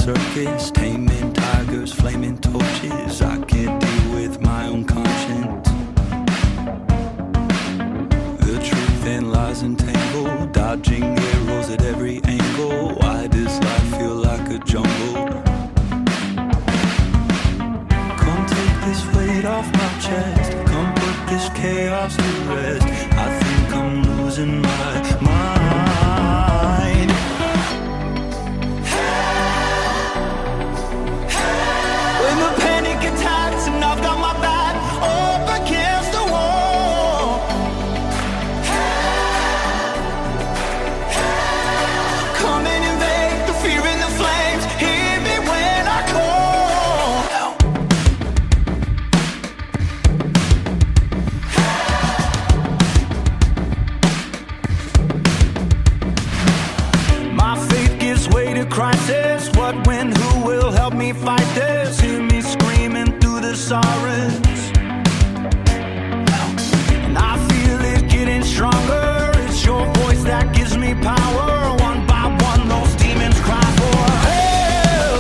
circus, taming tigers, flaming torches. I can't deal with my own conscience. The truth and lies entangled, dodging arrows at every angle. Why does life feel like a jungle? Come take this weight off my chest, come put this chaos to rest. I think I'm losing my mind. When the panic attacks and I've got my back up against the wall, come and invade the fear and the flames. Hear me when I call. My faith gives way to crisis. What, when, who will help me fight this? Hear me screaming through the sirens, and I feel it getting stronger. It's your voice that gives me power. One by one, those demons cry for help,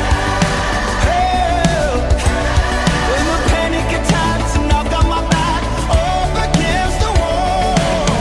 help. When the panic attacks and I've got my back up against the wall,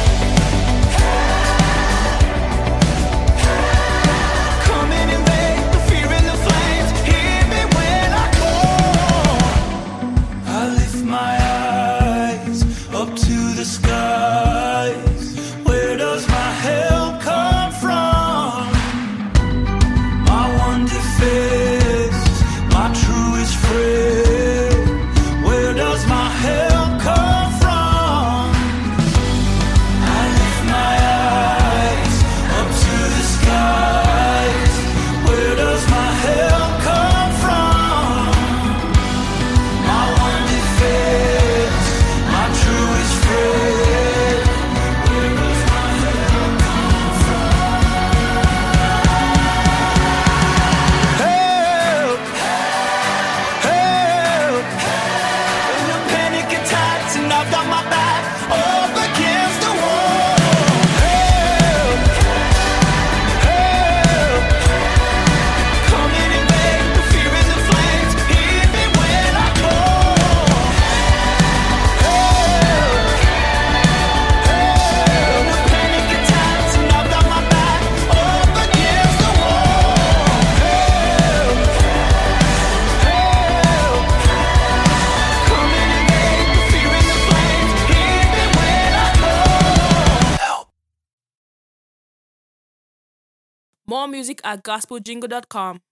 come and invade the fear and the flames. Hear me when I call. I lift my eyes up to the skies. Where does my help come from? My one defense, my truest friend. Where does my help come from? I lift my eyes up to the skies. Where does my help come from? My one defense, my truest friend. Where does my help come from? Help, help. When the panic attacks and I've got my back up against the wall. Help, help. Come and invade the fear and the flames. Hear me when I call. Help, help. When the panic attacks and I've got my back up against the wall. Help, help. Come and invade the fear and the flames. Hear me when I call. Help. More music at gospeljingle.com.